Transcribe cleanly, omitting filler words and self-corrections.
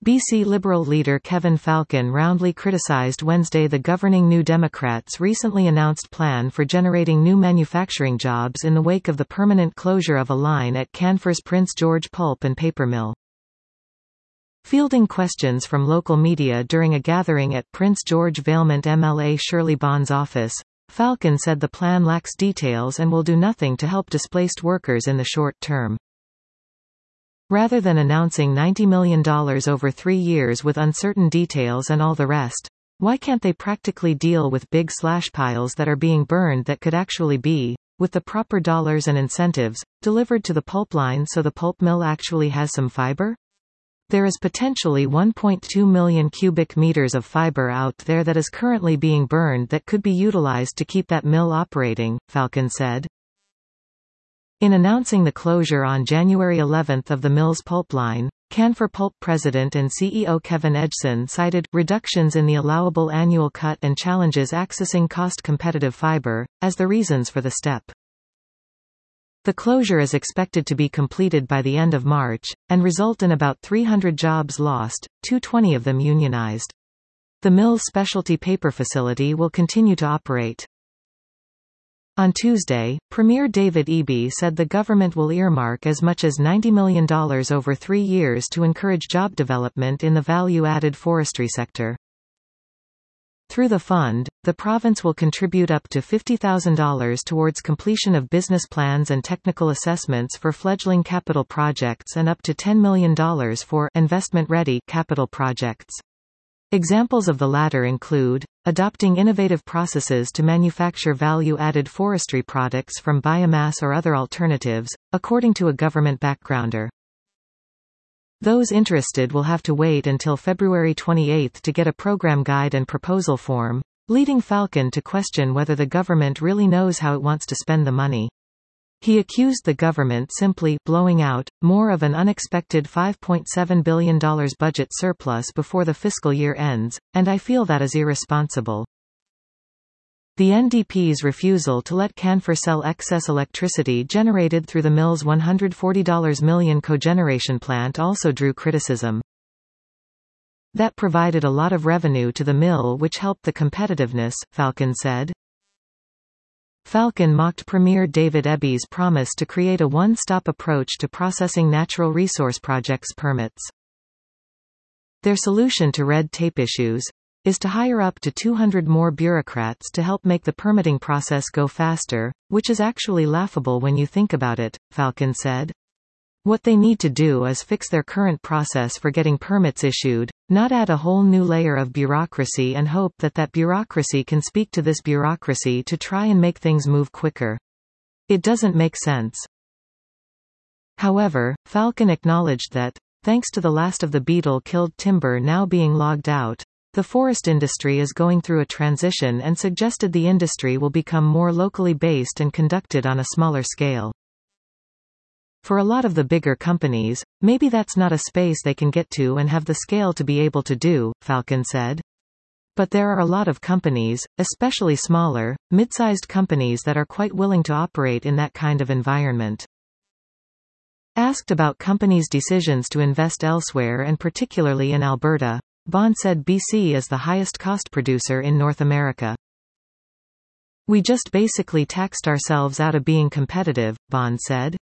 BC Liberal leader Kevin Falcon roundly criticized Wednesday the governing New Democrats' recently announced plan for generating new manufacturing jobs in the wake of the permanent closure of a line at Canfor's Prince George Pulp and Paper Mill. Fielding questions from local media during a gathering at Prince George Valemount MLA Shirley Bond's office, Falcon said the plan lacks details and will do nothing to help displaced workers in the short term. Rather than announcing $90 million over 3 years with uncertain details and all the rest, why can't they practically deal with big slash piles that are being burned that could actually be, with the proper dollars and incentives, delivered to the pulp line so the pulp mill actually has some fiber? There is potentially 1.2 million cubic meters of fiber out there that is currently being burned that could be utilized to keep that mill operating, Falcon said. In announcing the closure on January 11 of the mill's pulp line, Canfor Pulp president and CEO Kevin Edgson cited reductions in the allowable annual cut and challenges accessing cost-competitive fiber as the reasons for the step. The closure is expected to be completed by the end of March, and result in about 300 jobs lost, 220 of them unionized. The mill's specialty paper facility will continue to operate. On Tuesday, Premier David Eby said the government will earmark as much as $90 million over 3 years to encourage job development in the value-added forestry sector. Through the fund, the province will contribute up to $50,000 towards completion of business plans and technical assessments for fledgling capital projects and up to $10 million for investment-ready capital projects. Examples of the latter include adopting innovative processes to manufacture value-added forestry products from biomass or other alternatives, according to a government backgrounder. Those interested will have to wait until February 28 to get a program guide and proposal form, leading Falcon to question whether the government really knows how it wants to spend the money. He accused the government simply blowing out more of an unexpected $5.7 billion budget surplus before the fiscal year ends, and I feel that is irresponsible. The NDP's refusal to let Canfor sell excess electricity generated through the mill's $140 million cogeneration plant also drew criticism. That provided a lot of revenue to the mill which helped the competitiveness, Falcon said. Falcon mocked Premier David Eby's promise to create a one-stop approach to processing natural resource projects permits. Their solution to red tape issues is to hire up to 200 more bureaucrats to help make the permitting process go faster, which is actually laughable when you think about it, Falcon said. What they need to do is fix their current process for getting permits issued, not add a whole new layer of bureaucracy and hope that that bureaucracy can speak to this bureaucracy to try and make things move quicker. It doesn't make sense. However, Falcon acknowledged that, thanks to the last of the beetle-killed timber now being logged out, the forest industry is going through a transition and suggested the industry will become more locally based and conducted on a smaller scale. For a lot of the bigger companies, maybe that's not a space they can get to and have the scale to be able to do, Falcon said. But there are a lot of companies, especially smaller, mid-sized companies that are quite willing to operate in that kind of environment. Asked about companies' decisions to invest elsewhere and particularly in Alberta, Bond said BC is the highest cost producer in North America. We just basically taxed ourselves out of being competitive, Bond said.